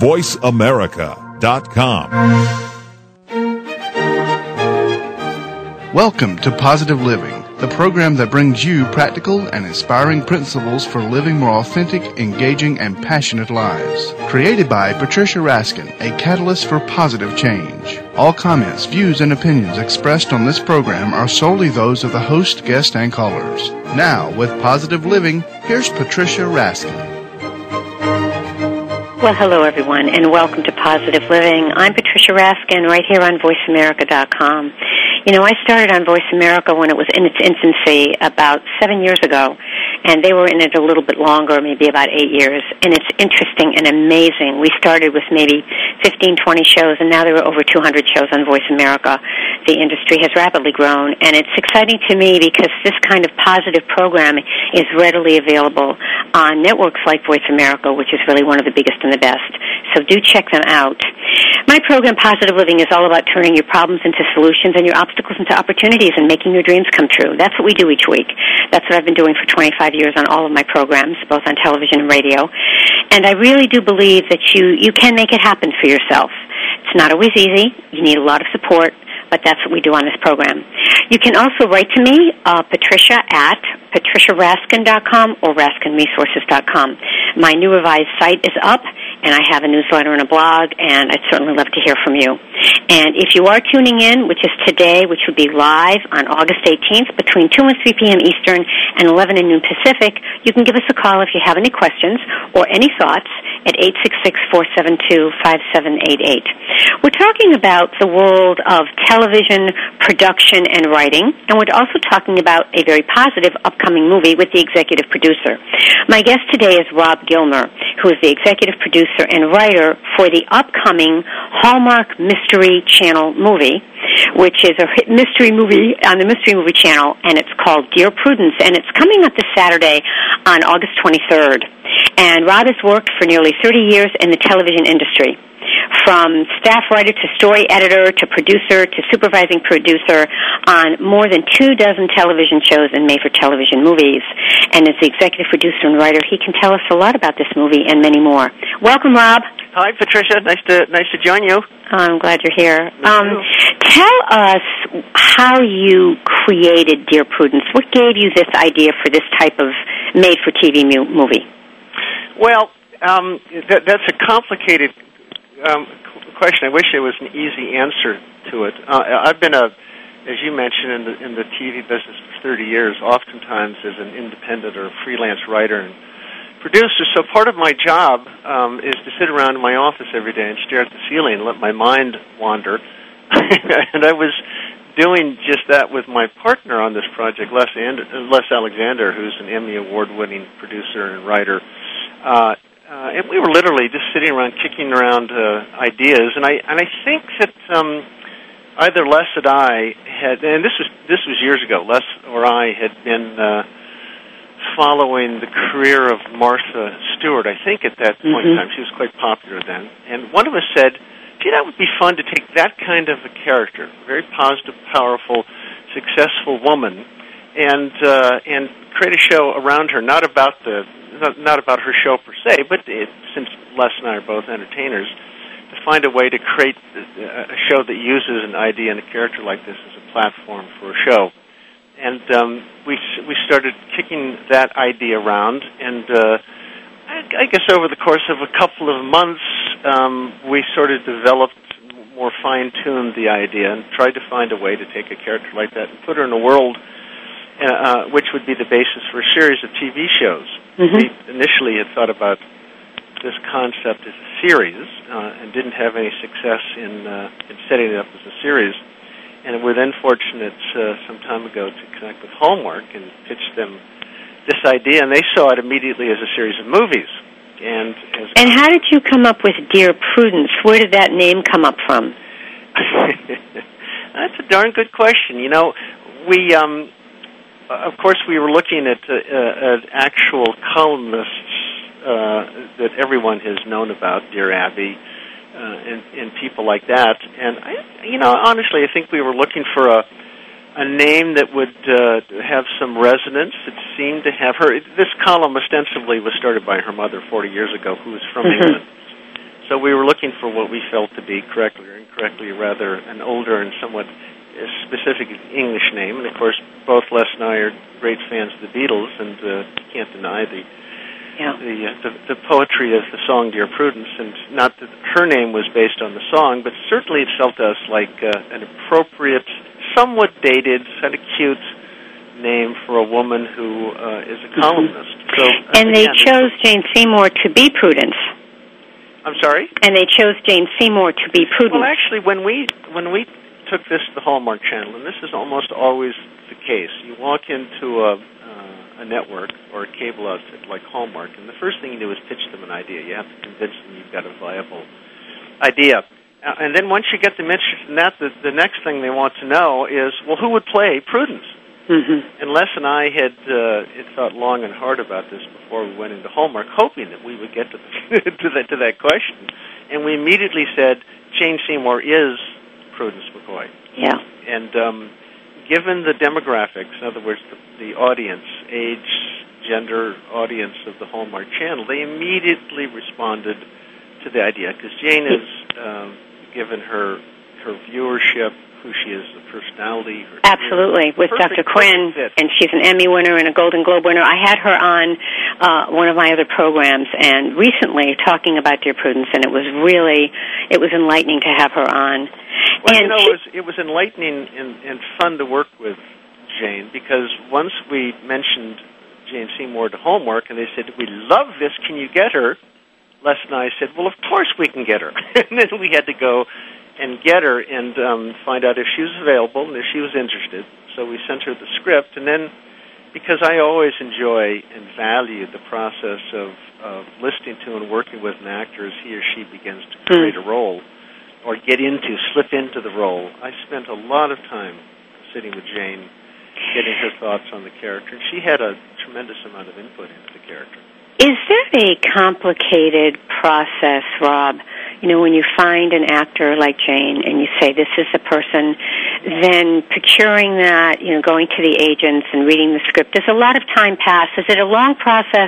voiceamerica.com. Welcome to Positive Living, the program that brings you practical and inspiring principles for living more authentic, engaging, and passionate lives. Created by Patricia Raskin, a catalyst for positive change. All comments, views, and opinions expressed on this program are solely those of the host, guest, and callers. Now, with Positive Living, here's Patricia Raskin. Well, hello, everyone, and welcome to Positive Living. I'm Patricia Raskin, right here on voiceamerica.com. You know, I started on Voice America when it was in its infancy about 7 years ago, and they were in it a little bit longer, maybe about 8 years, and it's interesting and amazing. We started with maybe 15, 20 shows, and now there are over 200 shows on Voice America. The industry has rapidly grown, and it's exciting to me because this kind of positive programming is readily available on networks like Voice America, which is really one of the biggest and the best. So do check them out. My program, Positive Living, is all about turning your problems into solutions and your obstacles into opportunities and making your dreams come true. That's what we do each week. That's what I've been doing for 25 years on all of my programs, both on television and radio. And I really do believe that you can make it happen for yourself. It's not always easy. You need a lot of support, but that's what we do on this program. You can also write to me, Patricia at patriciaraskin.com or raskinresources.com. My new revised site is up, and I have a newsletter and a blog, and I'd certainly love to hear from you. And if you are tuning in, which is today, which would be live on August 18th between 2 and 3 p.m. Eastern and 11 and noon Pacific, you can give us a call if you have any questions or any thoughts at 866-472-5788. We're talking about the world of television production and writing, and we're also talking about a very positive upcoming movie with the executive producer. My guest today is Rob Gilmer, who is the executive producer and writer for the upcoming Hallmark Mystery Channel movie, which is a mystery movie on the Mystery Movie Channel, and it's called Dear Prudence, and it's coming up this Saturday on August 23rd. And Rob has worked for nearly 30 years in the television industry, from staff writer to story editor to producer to supervising producer on more than 24 television shows and made-for-television movies. And as the executive producer and writer, he can tell us a lot about this movie and many more. Welcome, Rob. Hi, Patricia. Nice to join you. I'm glad you're here. Tell us how you created Dear Prudence. What gave you this idea for this type of made-for-TV movie? Well, that's a complicated question. I wish there was an easy answer to it. I've been as you mentioned, in the TV business for 30 years, oftentimes as an independent or freelance writer and producer. So part of my job is to sit around in my office every day and stare at the ceiling and let my mind wander. And I was doing just that with my partner on this project, Les Alexander, who's an Emmy Award-winning producer and writer. And we were literally just sitting around kicking around ideas, and I think that either Les and I had, and this was years ago, Les or I had been following the career of Martha Stewart. I think at that point in time she was quite popular then, and one of us said, "Gee, that would be fun to take that kind of a character, very positive, powerful, successful woman, and create a show around her, not about her show per se, but since Les and I are both entertainers, to find a way to create a show that uses an idea and a character like this as a platform for a show." And we started kicking that idea around, and I guess over the course of a couple of months, we sort of developed, more fine-tuned the idea and tried to find a way to take a character like that and put her in a world which would be the basis for a series of TV shows. We initially had thought about this concept as a series and didn't have any success in setting it up as a series. And we're then fortunate some time ago to connect with Hallmark and pitch them this idea, and they saw it immediately as a series of movies. And how did you come up with Dear Prudence? Where did that name come up from? That's a darn good question. You know, we, of course, we were looking at actual columnists that everyone has known about, Dear Abby, and people like that. And honestly, I think we were looking for a name that would have some resonance. It seemed to have her. This column ostensibly was started by her mother 40 years ago, who was from England. So we were looking for what we felt to be correctly or incorrectly, rather, an older and somewhat specific English name. And, of course, both Les and I are great fans of the Beatles, and can't deny the poetry of the song Dear Prudence. And not that her name was based on the song, but certainly it felt to us like an appropriate, somewhat dated, kind of cute name for a woman who is a columnist. So, and they chose Jane Seymour to be Prudence. I'm sorry? And they chose Jane Seymour to be Prudence. Well, actually, when we took this to the Hallmark Channel, and this is almost always the case, you walk into a network or a cable outfit like Hallmark, and the first thing you do is pitch them an idea. You have to convince them you've got a viable idea. And then once you get them interested in that, the next thing they want to know is, well, who would play Prudence? Mm-hmm. And Les and I had thought long and hard about this before we went into Hallmark, hoping that we would get to that question. And we immediately said, Jane Seymour is Prudence McCoy. Yeah. And given the demographics, in other words, the audience, age, gender audience of the Hallmark Channel, they immediately responded to the idea, because Jane is, given her viewership, who she is, the personality. Absolutely, with Dr. Quinn, and she's an Emmy winner and a Golden Globe winner. I had her on one of my other programs, and recently talking about Dear Prudence, and it was enlightening to have her on. Well, and it was enlightening and fun to work with Jane, because once we mentioned Jane Seymour to Hallmark, and they said, we love this, can you get her? Les and I said, well, of course we can get her. And then we had to go and get her and find out if she was available and if she was interested. So we sent her the script, and then, because I always enjoy and value the process of listening to and working with an actor as he or she begins to create a role or slip into the role, I spent a lot of time sitting with Jane, getting her thoughts on the character, and she had a tremendous amount of input into the character. Is there a complicated process, Rob? You know, when you find an actor like Jane and you say, this is the person, then procuring that, you know, going to the agents and reading the script, does a lot of time pass? Is it a long process?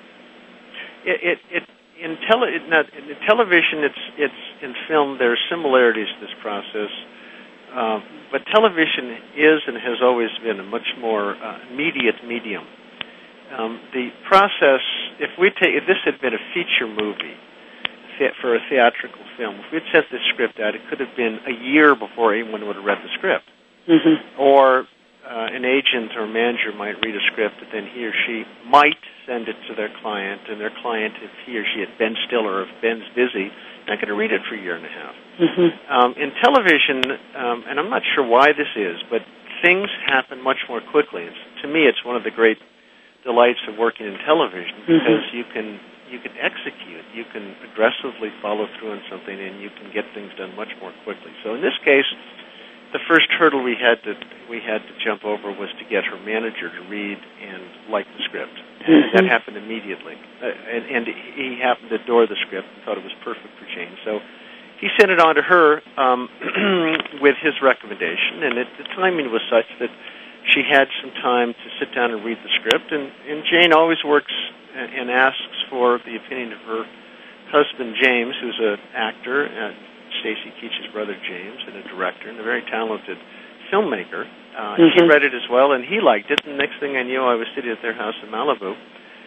In television, it's in film, there are similarities to this process, but television is and has always been a much more immediate medium. The process, if this had been a feature movie for a theatrical film, if we'd sent this script out, it could have been a year before anyone would have read the script. Mm-hmm. Or an agent or manager might read a script, and then he or she might send it to their client, and their client, if he or she had Ben Stiller, or if Ben's busy, not going to read it for a year and a half. Mm-hmm. In television, and I'm not sure why this is, but things happen much more quickly. To me, it's one of the great delights of working in television, because you can execute, you can aggressively follow through on something, and you can get things done much more quickly. So in this case, the first hurdle we had to jump over was to get her manager to read and like the script, and that happened immediately. And he happened to adore the script and thought it was perfect for Jane. So he sent it on to her with his recommendation, and the timing was such that she had some time to sit down and read the script, and Jane always works and asks for the opinion of her husband, James, who's an actor, Stacy Keach's brother, James, and a director, and a very talented filmmaker. He read it as well, and he liked it, and next thing I knew, I was sitting at their house in Malibu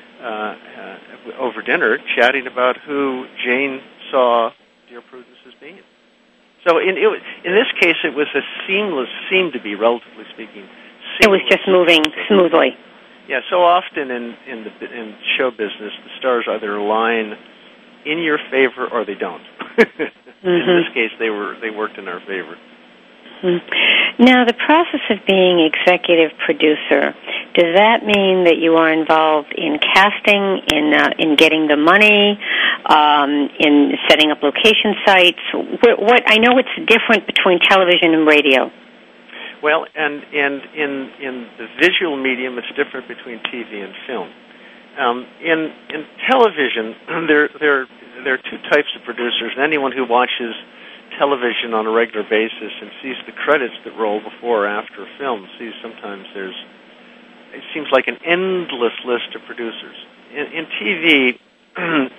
over dinner, chatting about who Jane saw Dear Prudence as being. So in this case, it was seemed to be, relatively speaking, it was just moving smoothly. Yeah, so often in show business, the stars either align in your favor or they don't. In this case, they worked in our favor. Now, the process of being executive producer, does that mean that you are involved in casting, in getting the money, in setting up location sites? What I know it's different between television and radio. Well, and in the visual medium, it's different between TV and film. In television, there are two types of producers. And anyone who watches television on a regular basis and sees the credits that roll before or after a film sees sometimes it seems like an endless list of producers. In TV,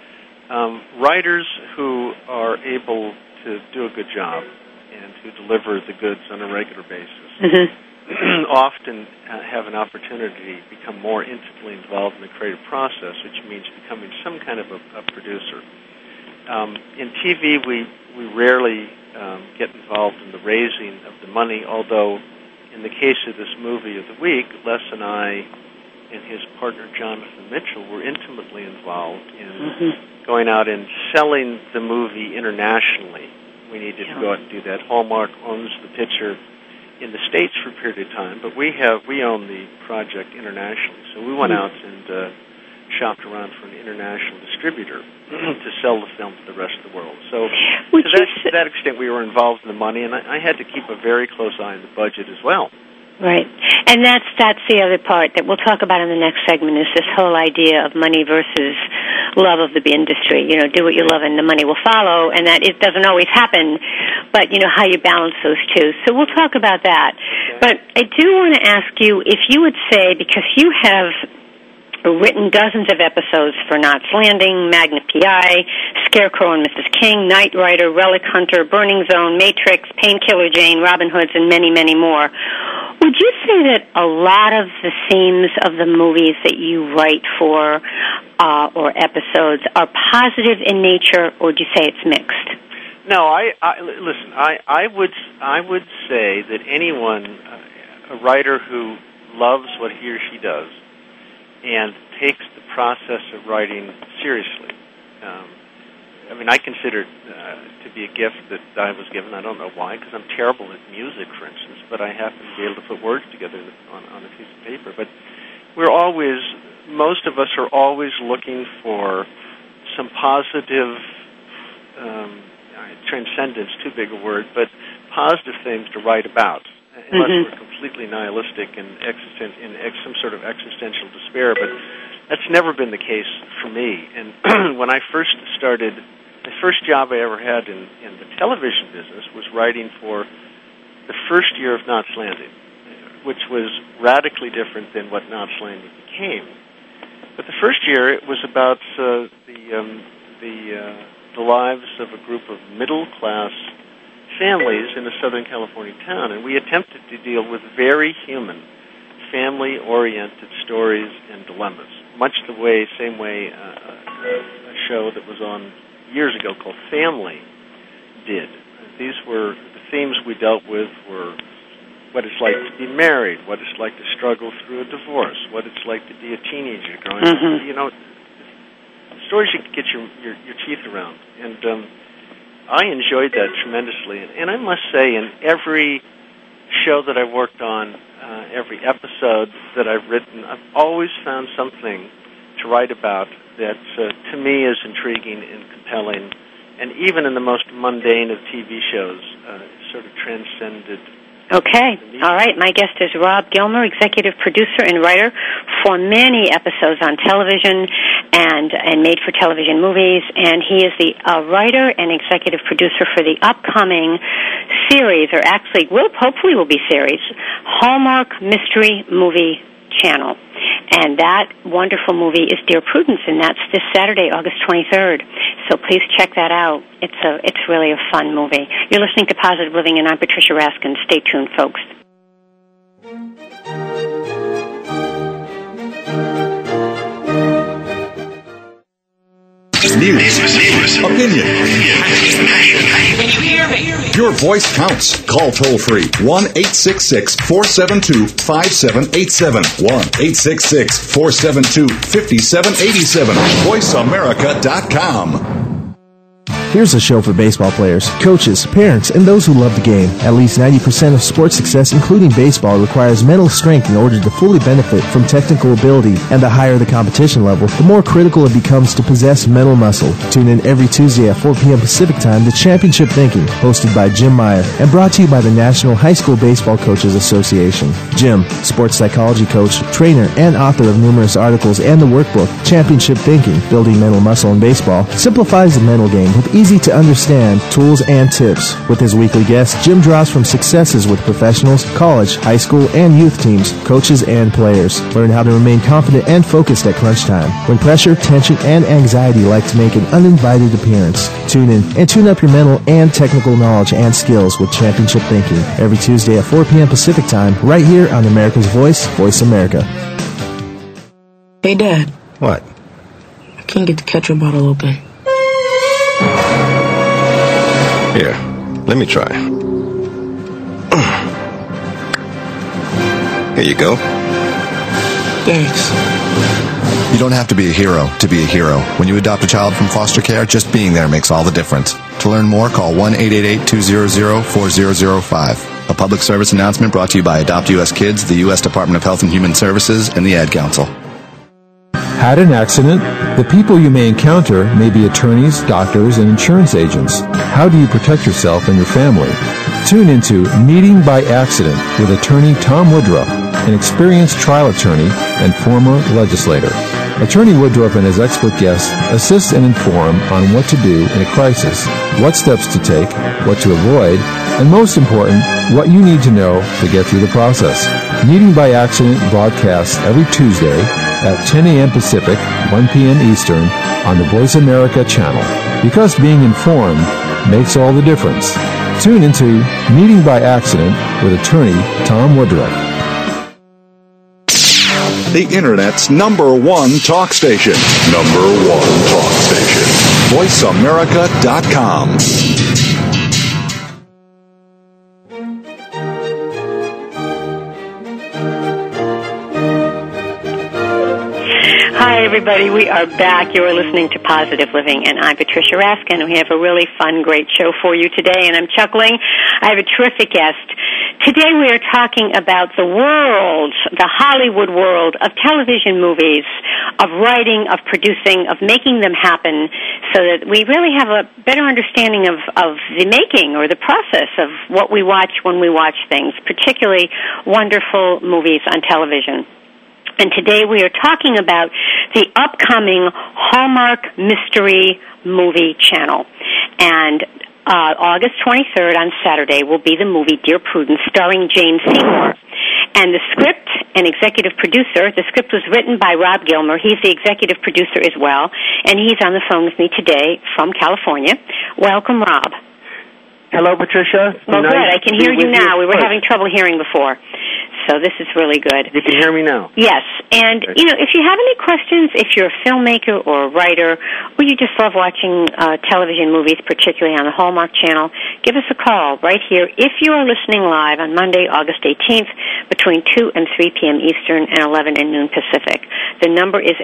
writers who are able to do a good job and who deliver the goods on a regular basis often have an opportunity to become more intimately involved in the creative process, which means becoming some kind of a producer. In TV, we rarely get involved in the raising of the money, although in the case of this movie of the week, Les and I and his partner Jonathan Mitchell were intimately involved in going out and selling the movie internationally. We needed to go out and do that. Hallmark owns the picture in the States for a period of time, but we own the project internationally. So we went out and shopped around for an international distributor to sell the film to the rest of the world. So to that extent, we were involved in the money, and I had to keep a very close eye on the budget as well. Right. And that's the other part that we'll talk about in the next segment, is this whole idea of money versus love of the industry. You know, do what you love and the money will follow, and that it doesn't always happen, but, you know, how you balance those two. So we'll talk about that. Okay. But I do want to ask you if you would say, because you have written dozens of episodes for Knots Landing, Magna P.I., Scarecrow and Mrs. King, Knight Rider, Relic Hunter, Burning Zone, Matrix, Painkiller Jane, Robin Hoods, and many, many more. Would you say that a lot of the themes of the movies that you write for or episodes are positive in nature, or would you say it's mixed? No, listen. I would say that anyone, a writer who loves what he or she does and takes the process of writing seriously. I mean, I consider it to be a gift that I was given. I don't know why, because I'm terrible at music, for instance, but I happen to be able to put words together on a piece of paper. But most of us are always looking for some positive, transcendence, too big a word, but positive things to write about. Unless we're completely nihilistic and in some sort of existential despair, but that's never been the case for me. And when I first started, the first job I ever had in the television business was writing for the first year of Knots Landing, which was radically different than what Knots Landing became. But the first year, it was about the lives of a group of middle-class families in a Southern California town, and we attempted to deal with very human, family-oriented stories and dilemmas, much the same way a show that was on years ago called Family did. These were the themes we dealt with were what it's like to be married, what it's like to struggle through a divorce, what it's like to be a teenager growing up. You know, stories you can get your teeth around, and I enjoyed that tremendously. And I must say, in every show that I've worked on, every episode that I've written, I've always found something to write about that, to me, is intriguing and compelling. And even in the most mundane of TV shows, sort of transcended. Okay. All right. My guest is Rob Gilmer, executive producer and writer for many episodes on television and made-for-television movies. And he is the writer and executive producer for the upcoming series, or actually hopefully will be series, Hallmark Mystery Movie Channel. And that wonderful movie is Dear Prudence, and that's this Saturday, August 23rd. So please check that out. It's really a fun movie. You're listening to Positive Living, and I'm Patricia Raskin. Stay tuned, folks. News, opinion. Can you hear me? Your voice counts. Call toll-free 1-866-472-5787. 1-866-472-5787. VoiceAmerica.com. Here's a show for baseball players, coaches, parents, and those who love the game. At least 90% of sports success, including baseball, requires mental strength in order to fully benefit from technical ability. And the higher the competition level, the more critical it becomes to possess mental muscle. Tune in every Tuesday at 4 p.m. Pacific Time to Championship Thinking, hosted by Jim Meyer, and brought to you by the National High School Baseball Coaches Association. Jim, sports psychology coach, trainer, and author of numerous articles and the workbook, Championship Thinking, Building Mental Muscle in Baseball, simplifies the mental game with easy to understand tools and tips. With his weekly guests, Jim draws from successes with professionals, college, high school, and youth teams, coaches, and players. Learn how to remain confident and focused at crunch time when pressure, tension, and anxiety like to make an uninvited appearance. Tune in and tune up your mental and technical knowledge and skills with Championship Thinking every Tuesday at 4 p.m. Pacific Time right here on America's Voice, Voice America. Hey, Dad. What? I can't get the ketchup bottle open. Here, let me try. Here you go. Thanks. You don't have to be a hero to be a hero. When you adopt a child from foster care, just being there makes all the difference. To learn more, call 1-888-200-4005. A public service announcement brought to you by Adopt U.S. Kids, the U.S. Department of Health and Human Services, and the Ad Council. Had an accident? The people you may encounter may be attorneys, doctors, and insurance agents. How do you protect yourself and your family? Tune into Meeting by Accident with attorney Tom Woodruff, an experienced trial attorney and former legislator. Attorney Woodruff and his expert guests assist and inform on what to do in a crisis, what steps to take, what to avoid, and most important, what you need to know to get through the process. Meeting by Accident broadcasts every Tuesday at 10 a.m. Pacific, 1 p.m. Eastern on the Voice America channel. Because being informed makes all the difference. Tune into Meeting by Accident with attorney Tom Woodruff. The Internet's #1 talk station. #1 talk station. VoiceAmerica.com. Hi, everybody. We are back. You are listening to Positive Living, and I'm Patricia Raskin. We have a really fun, great show for you today, and I'm chuckling. I have a terrific guest. Today we are talking about the world, the Hollywood world of television movies, of writing, of producing, of making them happen, so that we really have a better understanding of the making or the process of what we watch when we watch things, particularly wonderful movies on television. And today we are talking about the upcoming Hallmark Mystery Movie Channel. And August 23rd on Saturday will be the movie Dear Prudence, starring Jane Seymour. And the script and executive producer, the script was written by Rob Gilmer. He's the executive producer as well. And he's on the phone with me today from California. Welcome, Rob. Hello, Patricia. Well, good. I can hear you now. We were having trouble hearing before. So this is really good. You can hear me now? Yes. And, you know, if you have any questions, if you're a filmmaker or a writer, or you just love watching television movies, particularly on the Hallmark Channel, give us a call right here if you are listening live on Monday, August 18th, between 2 and 3 p.m. Eastern and 11 and noon Pacific. The number is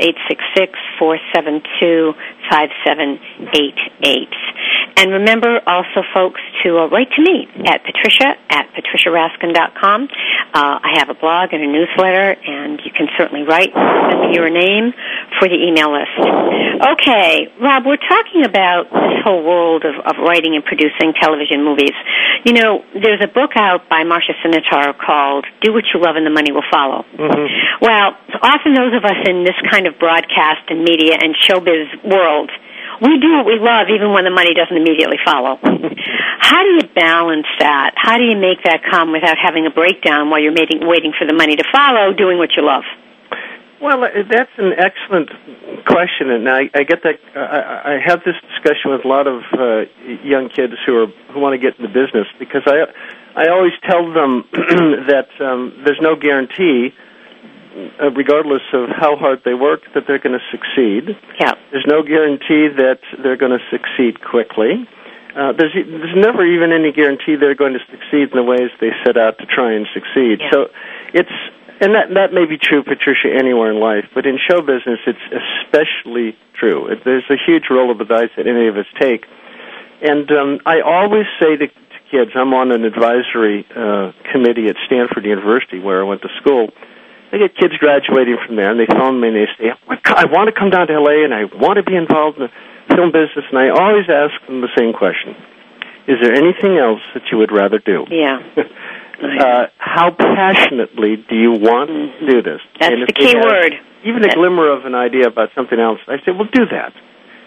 866-472-5788. And remember also, folks, to write to me at patricia@patriciaraskin.com. I have a blog and a newsletter, and you can certainly write, send me your name for the email list. Okay, Rob, we're talking about this whole world of writing and producing television movies. You know, there's a book out by Marcia Sinitar called Do What You Love and the Money Will Follow. Mm-hmm. Well, often those of us in this kind of broadcast and media and showbiz world, we do what we love even when the money doesn't immediately follow. How do you balance that? How do you make that come without having a breakdown while you're waiting for the money to follow, doing what you love? Well, that's an excellent question, and I get that. I have this discussion with a lot of young kids who want to get into business, because I always tell them that there's no guarantee, regardless of how hard they work, that they're going to succeed. Yeah. There's no guarantee that they're going to succeed quickly. There's never even any guarantee they're going to succeed in the ways they set out to try and succeed. Yeah. So and that may be true, Patricia, anywhere in life, but in show business it's especially true. There's a huge roll of the dice that any of us take. And I always say to kids, I'm on an advisory committee at Stanford University where I went to school. I get kids graduating from there, and they phone me and they say, I want to come down to L.A. and I want to be involved in the film business, and I always ask them the same question. Is there anything else that you would rather do? Yeah. How passionately do you want to do this? That's the key word. Even a glimmer of an idea about something else, I say, well, do that.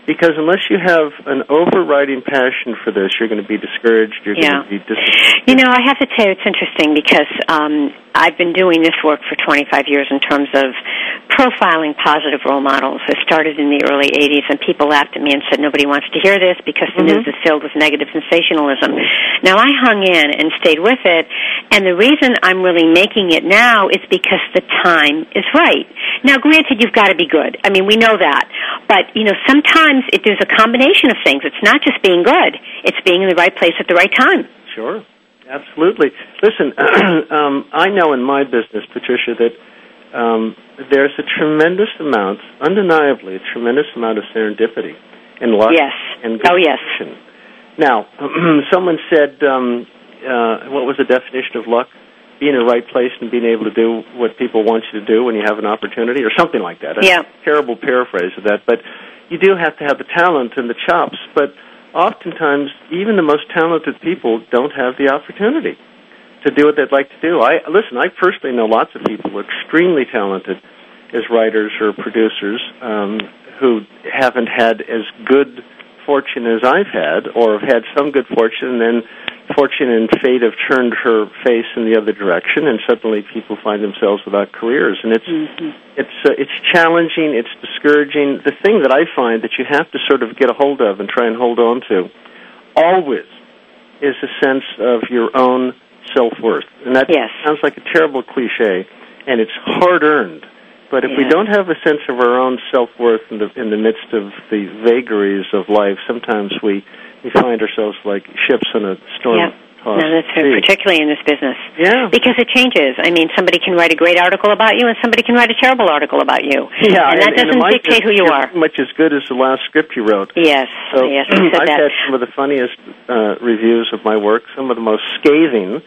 Because unless you have an overriding passion for this, you're going to be discouraged. You're going to be You know, I have to tell you, it's interesting because I've been doing this work for 25 years in terms of profiling positive role models. It started in the early 80s, and people laughed at me and said, nobody wants to hear this because the news is filled with negative sensationalism. Now, I hung in and stayed with it, and the reason I'm really making it now is because the time is right. Now, granted, you've got to be good. I mean, we know that. But, you know, sometimes there's a combination of things. It's not just being good. It's being in the right place at the right time. Sure. Absolutely. Listen, I know in my business, Patricia, that there's a tremendous amount, undeniably, a tremendous amount of serendipity and luck. Yes. And good fortune. Now, someone said, what was the definition of luck? Being in the right place and being able to do what people want you to do when you have an opportunity, or something like that. Yeah. A terrible paraphrase of that. But you do have to have the talent and the chops. But oftentimes, even the most talented people don't have the opportunity to do what they'd like to do. I personally know lots of people who are extremely talented as writers or producers who haven't had as good fortune as I've had, or have had some good fortune, and then fortune and fate have turned her face in the other direction, and suddenly people find themselves without careers. And it's challenging, it's discouraging. The thing that I find that you have to sort of get a hold of and try and hold on to always is a sense of your own self-worth. And that sounds like a terrible cliche, and it's hard-earned. But if we don't have a sense of our own self-worth in the midst of the vagaries of life, sometimes we find ourselves like ships on a storm. No, that's particularly in this business. Yeah. Because it changes. I mean, somebody can write a great article about you, and somebody can write a terrible article about you. Yeah, and that doesn't dictate who you are. Much as good as the last script you wrote. Yes, so yes, I said I've had some of the funniest reviews of my work, some of the most scathing,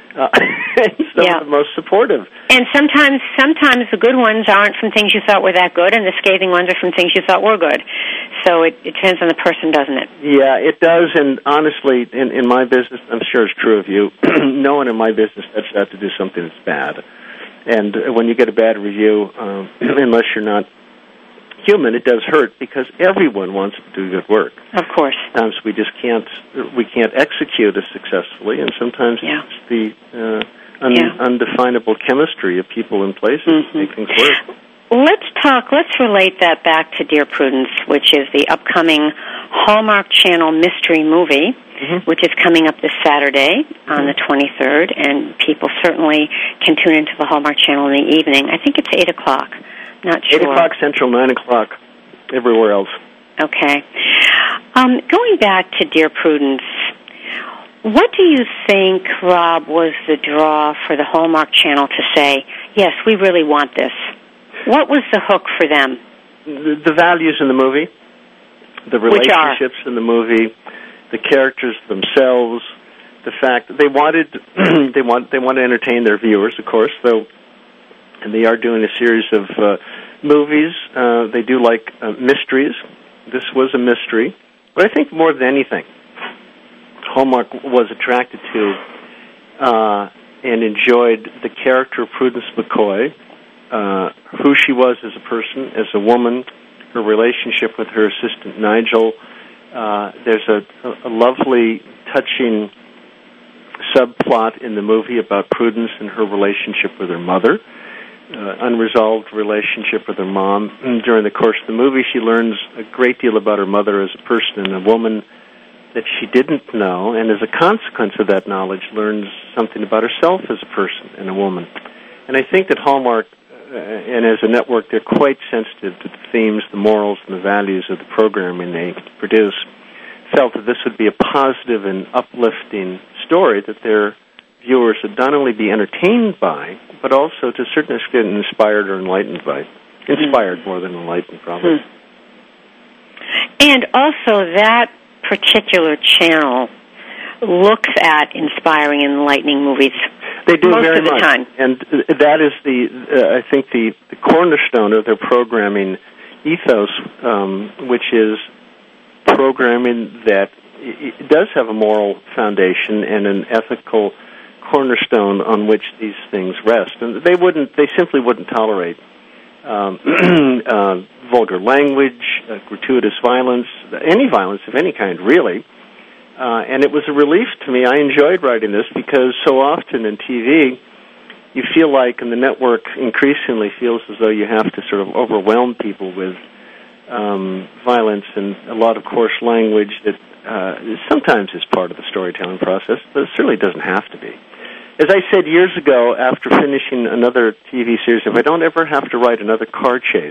and some of the most supportive. And sometimes the good ones aren't from things you thought were that good, and the scathing ones are from things you thought were good. So it depends on the person, doesn't it? Yeah, it does. And honestly, in my business, I'm sure it's true of you, no one in my business sets out to do something that's bad. And when you get a bad review, unless you're not human, it does hurt because everyone wants to do good work. Of course. Sometimes we just can't execute as successfully, and sometimes it's the undefinable chemistry of people and places that make things work. Let's relate that back to Dear Prudence, which is the upcoming Hallmark Channel mystery movie, which is coming up this Saturday on the 23rd, and people certainly can tune into the Hallmark Channel in the evening. I think it's 8 o'clock. Not sure. 8 o'clock Central, 9 o'clock everywhere else. Okay. Going back to Dear Prudence, what do you think, Rob, was the draw for the Hallmark Channel to say, yes, we really want this? What was the hook for them? The values in the movie, the relationships in the movie, the characters themselves, the fact that they want to entertain their viewers, of course, though, and they are doing a series of movies. They do like mysteries. This was a mystery. But I think more than anything, Hallmark was attracted to and enjoyed the character of Prudence McCoy, who she was as a person, as a woman, her relationship with her assistant Nigel. There's a lovely, touching subplot in the movie about Prudence and her relationship with her mother, unresolved relationship with her mom. And during the course of the movie, she learns a great deal about her mother as a person and a woman that she didn't know, and as a consequence of that knowledge, learns something about herself as a person and a woman. And I think that Hallmark, and as a network, they're quite sensitive to the themes, the morals, and the values of the programming they produce, felt that this would be a positive and uplifting story that their viewers would not only be entertained by, but also to a certain extent inspired or enlightened by. Inspired more than enlightened, probably. And also that particular channel looks at inspiring and enlightening movies. They do most very of the much. time. And that is I think the cornerstone of their programming ethos, which is programming that it does have a moral foundation and an ethical cornerstone on which these things rest. And they simply wouldn't tolerate vulgar language, gratuitous violence, any violence of any kind, really. And it was a relief to me. I enjoyed writing this because so often in TV, you feel like, and the network increasingly feels as though you have to sort of overwhelm people with violence and a lot of coarse language that sometimes is part of the storytelling process, but it certainly doesn't have to be. As I said years ago, after finishing another TV series, if I don't ever have to write another car chase,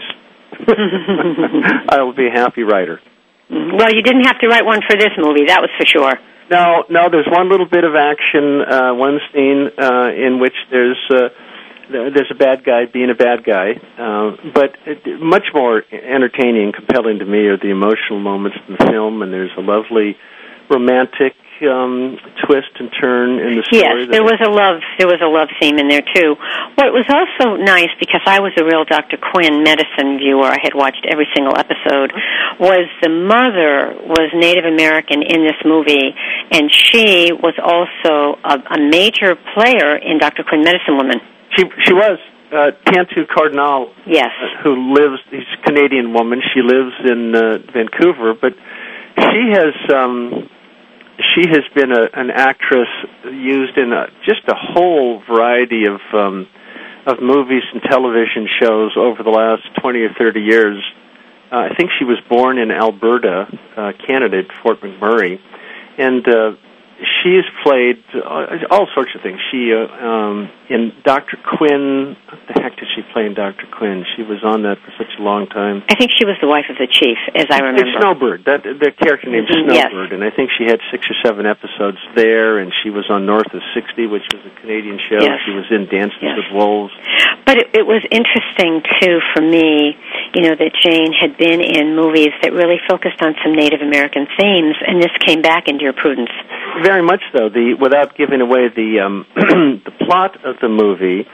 I will be a happy writer. Well, you didn't have to write one for this movie, that was for sure. No, there's one little bit of action, one scene in which there's a bad guy being a bad guy, but much more entertaining and compelling to me are the emotional moments in the film, and there's a lovely romantic twist and turn in the story. Yes, there was a love theme in there too. What was also nice, because I was a real Dr. Quinn medicine viewer, I had watched every single episode, was the mother was Native American in this movie, and she was also a major player in Dr. Quinn Medicine Woman. She was. Tantu Cardinal, yes, who lives, she's a Canadian woman. She lives in Vancouver, but she has been an actress used in just a whole variety of movies and television shows over the last 20 or 30 years. I think she was born in Alberta, Canada, at Fort McMurray, and she's played all sorts of things. She in Dr. Quinn. What the heck did she play in Dr. Quinn? She was on that for such a long time. I think she was the wife of the chief, as I remember. Snowbird. The character named Snowbird, yes. And I think she had 6 or 7 episodes there. And she was on North of 60, which was a Canadian show. Yes. She was in Dances yes. with Wolves. But it was interesting too for me, that Jane had been in movies that really focused on some Native American themes, and this came back in Dear Prudence. Very much so. Without giving away the the plot of the movie,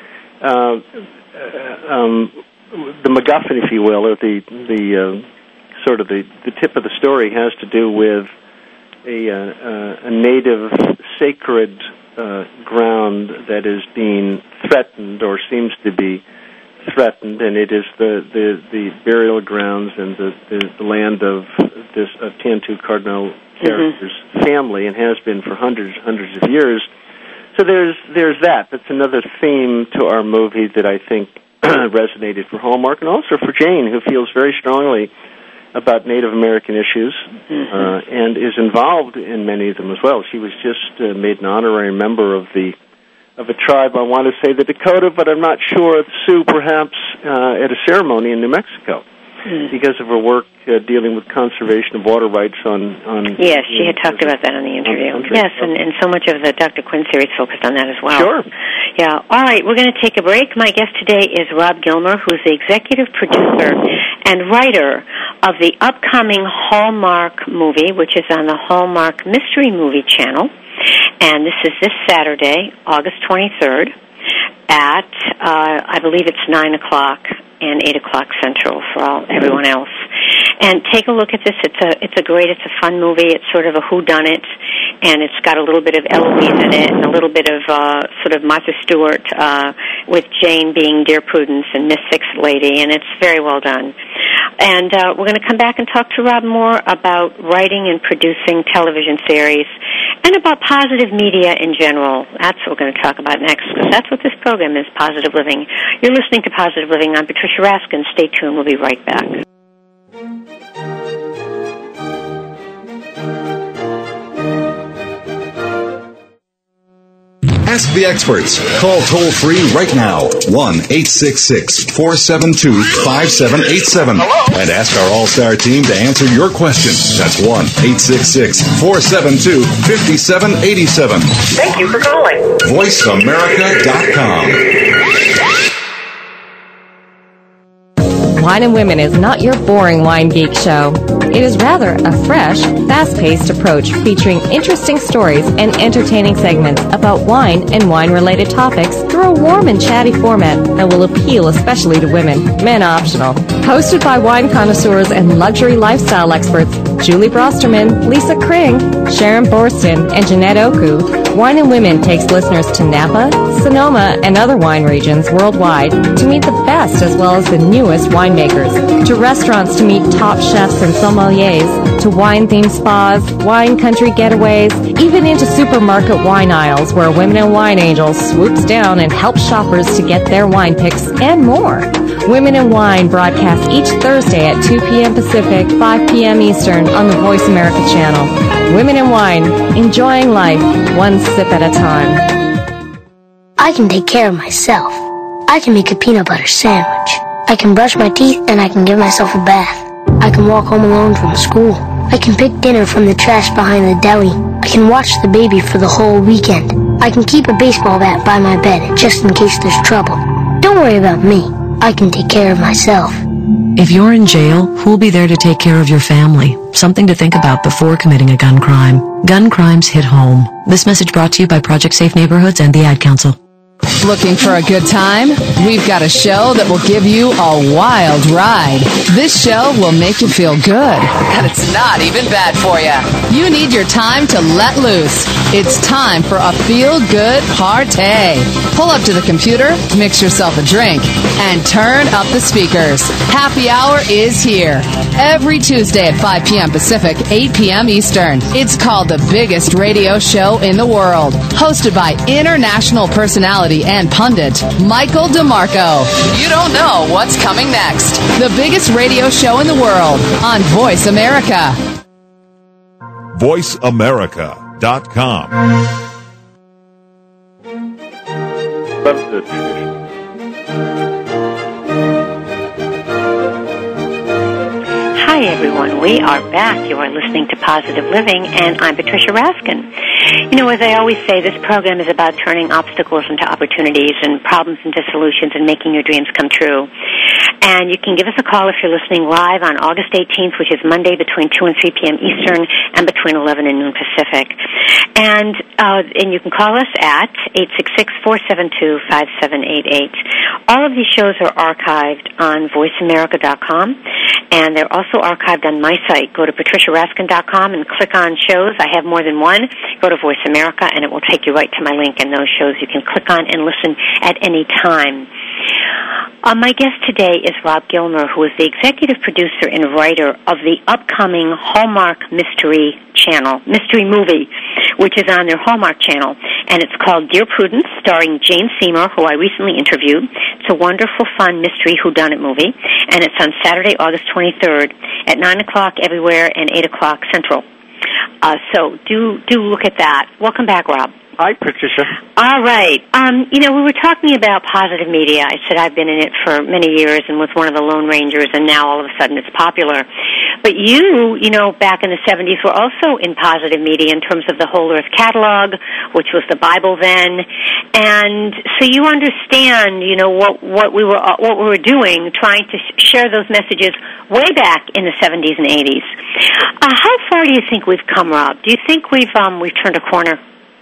the MacGuffin, if you will, or the sort of the tip of the story has to do with a native sacred ground that is being threatened or seems to be threatened, and it is the burial grounds and the land of this Tantu Cardinal character's family, and has been for hundreds of years. So there's that. That's another theme to our movie that I think resonated for Hallmark, and also for Jane, who feels very strongly about Native American issues and is involved in many of them as well. She was just made an honorary member of a tribe, I want to say the Dakota, but I'm not sure, Sioux perhaps, at a ceremony in New Mexico because of her work dealing with conservation of water rights on yes, she had talked about that in the interview. Yes, and so much of the Dr. Quinn series focused on that as well. Sure. Yeah. All right, we're going to take a break. My guest today is Rob Gilmer, who's the executive producer and writer of the upcoming Hallmark movie, which is on the Hallmark Mystery Movie Channel. And this is this Saturday, August 23rd, at, I believe it's 9 o'clock and 8 o'clock Central for everyone else. And take a look at this. It's a fun movie. It's sort of a whodunit, and it's got a little bit of Eloise in it, and a little bit of sort of Martha Stewart with Jane being Dear Prudence and Miss Sixth Lady, and it's very well done. And we're going to come back and talk to Rob more about writing and producing television series and about positive media in general. That's what we're going to talk about next, because that's what this program is, Positive Living. You're listening to Positive Living. I'm Patricia Raskin. Stay tuned. We'll be right back. Ask the experts. Call toll-free right now, 1-866-472-5787. And ask our all-star team to answer your question. That's 1-866-472-5787. Thank you for calling. VoiceAmerica.com. Wine and Women is not your boring wine geek show. It is rather a fresh, fast-paced approach featuring interesting stories and entertaining segments about wine and wine-related topics through a warm and chatty format that will appeal especially to women, men optional. Hosted by wine connoisseurs and luxury lifestyle experts Julie Brosterman, Lisa Kring, Sharon Borston, and Jeanette Oku, Wine and Women takes listeners to Napa, Sonoma, and other wine regions worldwide to meet the best best as well as the newest winemakers. To restaurants to meet top chefs and sommeliers, to wine-themed spas, wine country getaways, even into supermarket wine aisles where Women in Wine Angels swoops down and helps shoppers to get their wine picks and more. Women in Wine broadcasts each Thursday at 2 p.m. Pacific, 5 p.m. Eastern on the Voice America channel. Women in Wine, enjoying life one sip at a time. I can take care of myself. I can make a peanut butter sandwich. I can brush my teeth and I can give myself a bath. I can walk home alone from school. I can pick dinner from the trash behind the deli. I can watch the baby for the whole weekend. I can keep a baseball bat by my bed just in case there's trouble. Don't worry about me. I can take care of myself. If you're in jail, who'll be there to take care of your family? Something to think about before committing a gun crime. Gun crimes hit home. This message brought to you by Project Safe Neighborhoods and the Ad Council. Looking for a good time? We've got a show that will give you a wild ride. This show will make you feel good, and it's not even bad for you. You need your time to let loose. It's time for a feel-good party. Pull up to the computer, mix yourself a drink, and turn up the speakers. Happy Hour is here. Every Tuesday at 5 p.m. Pacific, 8 p.m. Eastern. It's called the biggest radio show in the world. Hosted by international personality and pundit Michael DeMarco. You don't know what's coming next. The biggest radio show in the world on Voice America. VoiceAmerica.com. Love the tradition. Hi, everyone. We are back. You are listening to Positive Living, and I'm Patricia Raskin. You know, as I always say, this program is about turning obstacles into opportunities and problems into solutions and making your dreams come true. And you can give us a call if you're listening live on August 18th, which is Monday between 2 and 3 p.m. Eastern and between 11 and noon Pacific. And you can call us at 866-472-5788. All of these shows are archived on voiceamerica.com, and they're also archived on my site. Go to patriciaraskin.com and click on shows. I have more than one. Go to Voice America, and it will take you right to my link, and those shows you can click on and listen at any time. My guest today is Rob Gilmer, who is the executive producer and writer of the upcoming Hallmark Mystery movie, which is on their Hallmark channel, and it's called Dear Prudence, starring Jane Seymour, who I recently interviewed. It's a wonderful, fun mystery whodunit movie, and it's on Saturday, August 23rd at 9 o'clock everywhere and 8 o'clock Central. So do look at that. Welcome back, Rob. Hi, Patricia. All right. We were talking about positive media. I said I've been in it for many years and was one of the Lone Rangers, and now all of a sudden it's popular. But you back in the 70s were also in positive media in terms of the Whole Earth Catalog, which was the Bible then. And so you understand, what we were doing, trying to share those messages way back in the 70s and 80s. How far do you think we've come, Rob? Do you think we've turned a corner?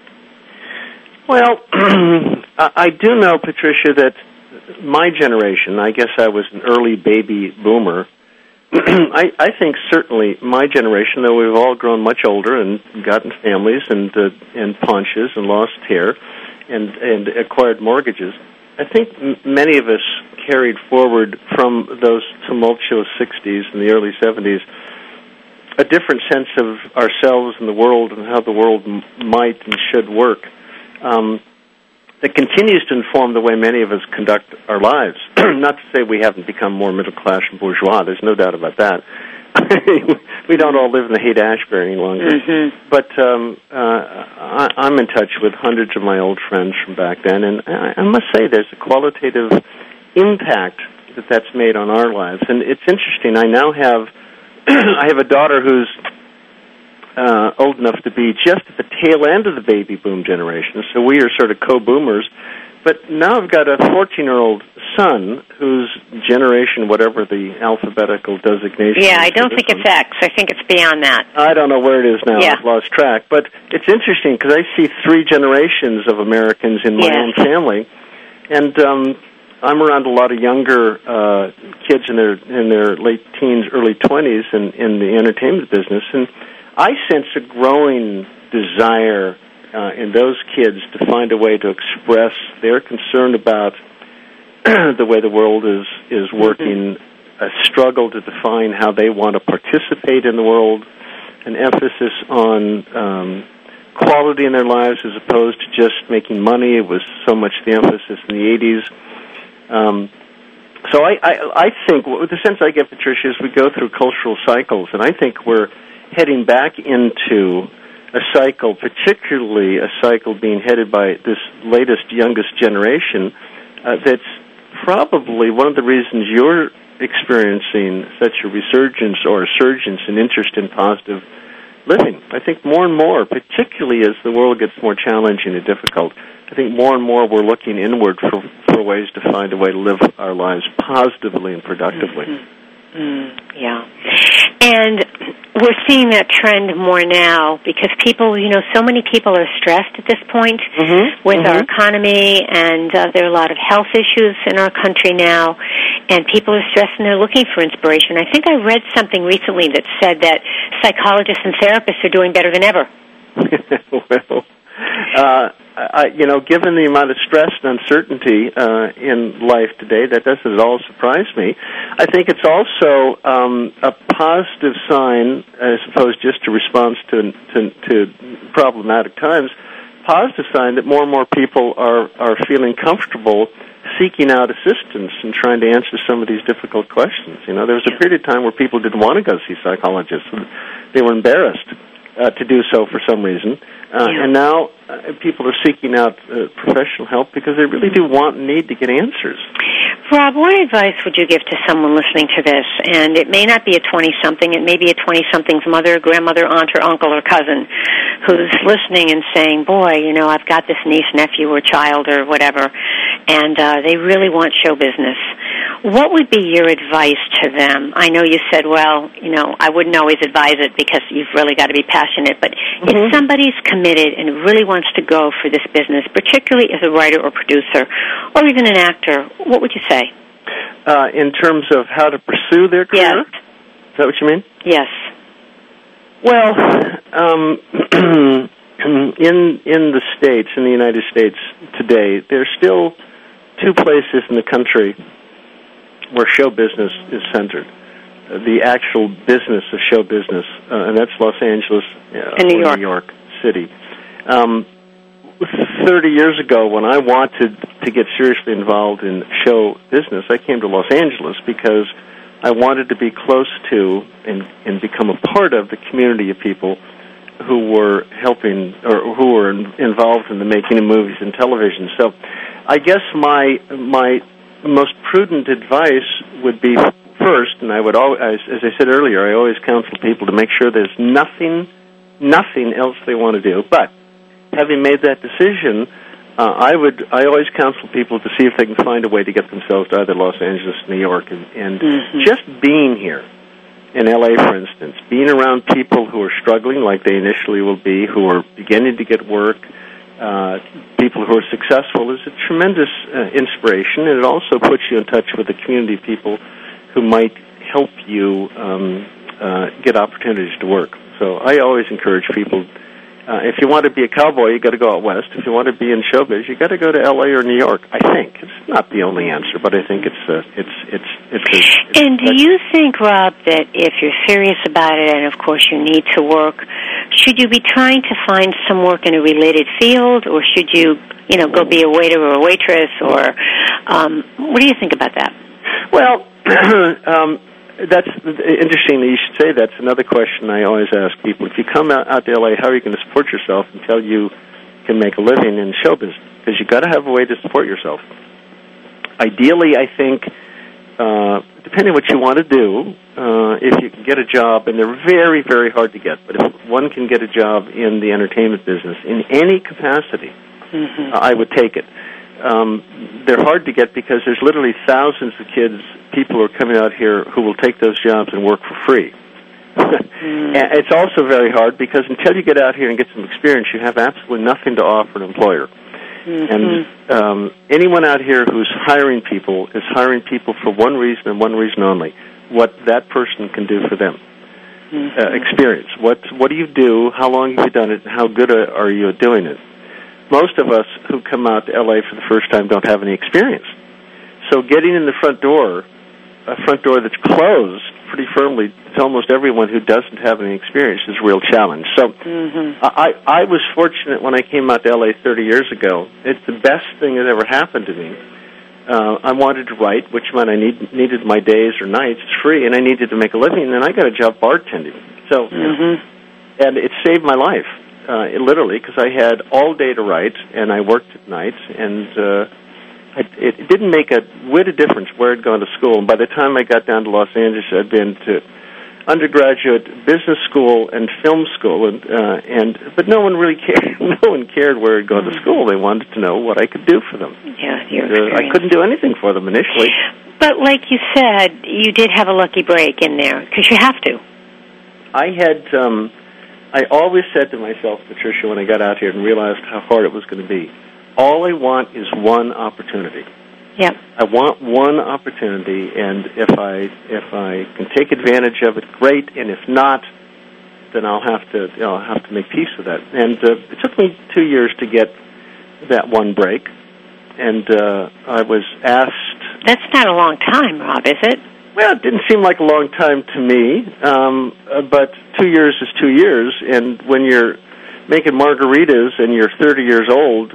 Well, I do know, Patricia, that my generation, I guess I was an early baby boomer, I think certainly my generation, though we've all grown much older and gotten families and paunches and lost hair and acquired mortgages, I think many of us carried forward from those tumultuous 60s and the early 70s a different sense of ourselves and the world and how the world might and should work. That continues to inform the way many of us conduct our lives. Not to say we haven't become more middle class and bourgeois. There's no doubt about that. We don't all live in the Haight-Ashbury any longer. Mm-hmm. But I'm in touch with hundreds of my old friends from back then, and I must say there's a qualitative impact that's made on our lives. And it's interesting. I now have I have a daughter who's old enough to be just at the tail end of the baby boom generation, so we are sort of co-boomers. But now I've got a 14-year-old son whose generation, whatever the alphabetical designation is. Yeah, I don't think it's X. I think it's beyond that. I don't know where it is now. Yeah. I've lost track. But it's interesting because I see three generations of Americans in my own family. And I'm around a lot of younger kids in their late teens, early 20s in the entertainment business, and I sense a growing desire in those kids to find a way to express their concern about the way the world is working, a struggle to define how they want to participate in the world, an emphasis on quality in their lives as opposed to just making money. It was so much the emphasis in the 80s. So I think, the sense I get, Patricia, is we go through cultural cycles, and I think we're heading back into a cycle, particularly a cycle being headed by this latest, youngest generation, that's probably one of the reasons you're experiencing such a resurgence or a surgence in interest in positive living. I think more and more, particularly as the world gets more challenging and difficult, I think more and more we're looking inward for ways to find a way to live our lives positively and productively. Yeah. And we're seeing that trend more now because people, so many people are stressed at this point with our economy, and there are a lot of health issues in our country now, and people are stressed and they're looking for inspiration. I think I read something recently that said that psychologists and therapists are doing better than ever. Well, given the amount of stress and uncertainty in life today, that doesn't at all surprise me. I think it's also a positive sign, as opposed just a response to problematic times, positive sign that more and more people are feeling comfortable seeking out assistance and trying to answer some of these difficult questions. There was a period of time where people didn't want to go see psychologists. They were embarrassed to do so for some reason. And now people are seeking out professional help because they really do want and need to get answers. Rob, what advice would you give to someone listening to this? And it may not be a 20-something. It may be a 20-something's mother, grandmother, aunt, or uncle, or cousin who's listening and saying, boy, I've got this niece, nephew, or child, or whatever, and they really want show business. What would be your advice to them? I know you said, well, I wouldn't always advise it because you've really got to be passionate, but if somebody's committed and really wants to go for this business, particularly as a writer or producer, or even an actor, what would you say? In terms of how to pursue their career? Yes. Is that what you mean? Yes. Well, in the States, in the United States today, there's still two places in the country where show business is centered. The actual business of show business, and that's Los Angeles and New York City. 30 years ago, when I wanted to get seriously involved in show business, I came to Los Angeles because I wanted to be close to and become a part of the community of people who were helping or who were involved in the making of movies and television. So I guess my most prudent advice would be, first, and I would always, as I said earlier, I always counsel people to make sure there's nothing else they want to do. But having made that decision, I always counsel people to see if they can find a way to get themselves to either Los Angeles, New York, and just being here in L.A., for instance, being around people who are struggling like they initially will be, who are beginning to get work, people who are successful, is a tremendous inspiration, and it also puts you in touch with the community of people who might help you get opportunities to work. So I always encourage people, if you want to be a cowboy, you got to go out west. If you want to be in showbiz, you got to go to L.A. or New York. I think it's not the only answer, but I think it's. And do you think, Rob, that if you're serious about it, and of course you need to work, should you be trying to find some work in a related field, or should you, go be a waiter or a waitress, or what do you think about that? Well, that's interesting that you should say that's another question I always ask people. If you come out to L.A., how are you going to support yourself until you can make a living in show business? Because you've got to have a way to support yourself. Ideally, I think, depending on what you want to do, if you can get a job, and they're very, very hard to get, but if one can get a job in the entertainment business in any capacity, I would take it. They're hard to get because there's literally thousands of people who are coming out here who will take those jobs and work for free. And it's also very hard because until you get out here and get some experience, you have absolutely nothing to offer an employer. And anyone out here who's hiring people is hiring people for one reason and one reason only: what that person can do for them. Experience. What do you do? How long have you done it? And how good are you at doing it? Most of us who come out to L.A. for the first time don't have any experience. So getting in the front door, a front door that's closed pretty firmly to almost everyone who doesn't have any experience is a real challenge. So I was fortunate when I came out to L.A. 30 years ago. It's the best thing that ever happened to me. I wanted to write, which meant I needed my days or nights free, and I needed to make a living, and then I got a job bartending. So, and it saved my life, literally, because I had all day to write, and I worked at night, and it didn't make a whit of difference where I'd gone to school. And by the time I got down to Los Angeles, I'd been to undergraduate business school and film school, but no one really cared. No one cared where I'd gone to school. They wanted to know what I could do for them. Yeah, I couldn't do anything for them initially. But like you said, you did have a lucky break in there because you have to. I always said to myself, Patricia, when I got out here and realized how hard it was going to be, all I want is one opportunity. Yep. I want one opportunity, and if I can take advantage of it, great. And if not, then I'll have to make peace with that. And it took me 2 years to get that one break, and I was asked. That's not a long time, Rob, is it? Well, it didn't seem like a long time to me, but 2 years is 2 years, and when you're making margaritas and you're 30 years old,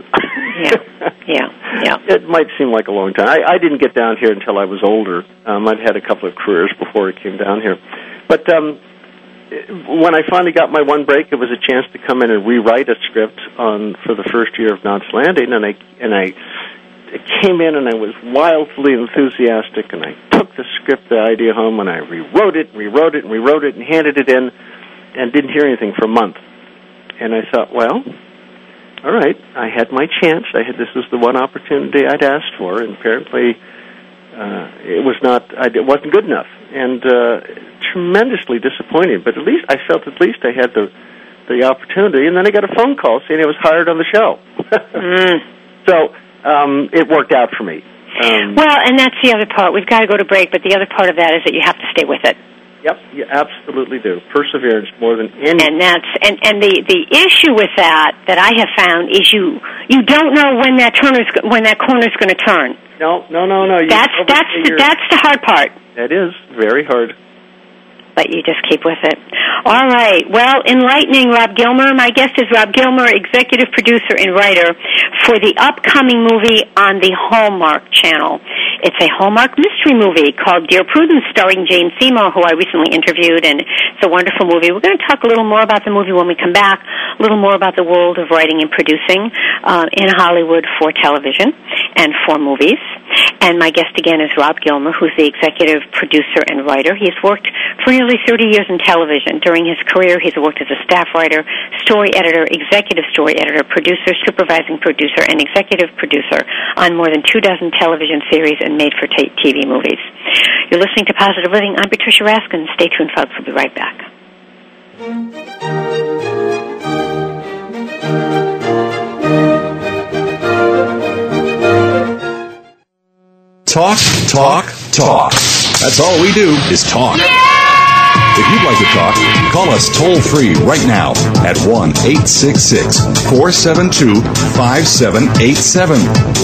it might seem like a long time. I didn't get down here until I was older. I'd had a couple of careers before I came down here. But when I finally got my one break, it was a chance to come in and rewrite a script for the first year of Knots Landing, and I came in and I was wildly enthusiastic, and I took the script, the idea home, and I rewrote it, and handed it in, and didn't hear anything for a month. And I thought, well, all right, I had my chance. This was the one opportunity I'd asked for, and apparently it wasn't good enough, and tremendously disappointing. But I felt I had the opportunity, and then I got a phone call saying I was hired on the show. So it worked out for me. Well, and that's the other part. We've got to go to break, but the other part of that is that you have to stay with it. Yep, you absolutely do. Perseverance more than any. And the issue with that I have found is you don't know when that corner's going to turn. No. That's the hard part. That is very hard. But you just keep with it. All right. Well, enlightening Rob Gilmer. My guest is Rob Gilmer, executive producer and writer for the upcoming movie on the Hallmark Channel. It's a Hallmark mystery movie called Dear Prudence, starring Jane Seymour, who I recently interviewed, and it's a wonderful movie. We're going to talk a little more about the movie when we come back, a little more about the world of writing and producing in Hollywood for television and for movies. And my guest again is Rob Gilmer, who's the executive producer and writer. He's worked for nearly 30 years in television. During his career, he's worked as a staff writer, story editor, executive story editor, producer, supervising producer, and executive producer on more than 24 television series and made-for-TV movies. You're listening to Positive Living. I'm Patricia Raskin. Stay tuned, folks. We'll be right back. Talk, talk, talk. That's all we do is talk. If you'd like to talk, call us toll-free right now at 1-866-472-5787.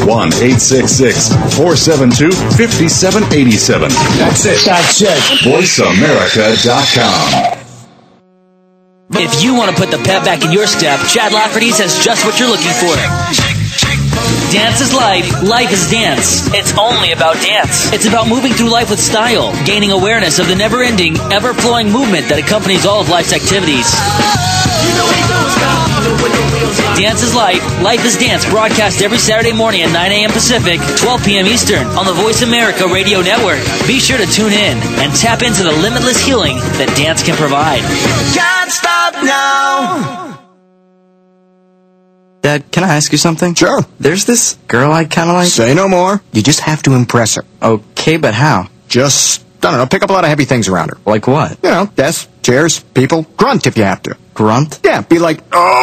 1-866-472-5787. That's it. VoiceAmerica.com. If you want to put the pep back in your step, Chad Lafferty's has just what you're looking for. Dance is life. Life is dance. It's only about dance. It's about moving through life with style, gaining awareness of the never-ending, ever-flowing movement that accompanies all of life's activities. Dance is life. Life is dance. Broadcast every Saturday morning at 9 a.m. Pacific, 12 p.m. Eastern on the Voice America Radio Network. Be sure to tune in and tap into the limitless healing that dance can provide. Can't stop now. Dad, can I ask you something? Sure. There's this girl I kind of like. Say no more. You just have to impress her. Okay, but how? Just, I don't know, pick up a lot of heavy things around her. Like what? You know, desks, chairs, people. Grunt if you have to. Grunt? Yeah, be like,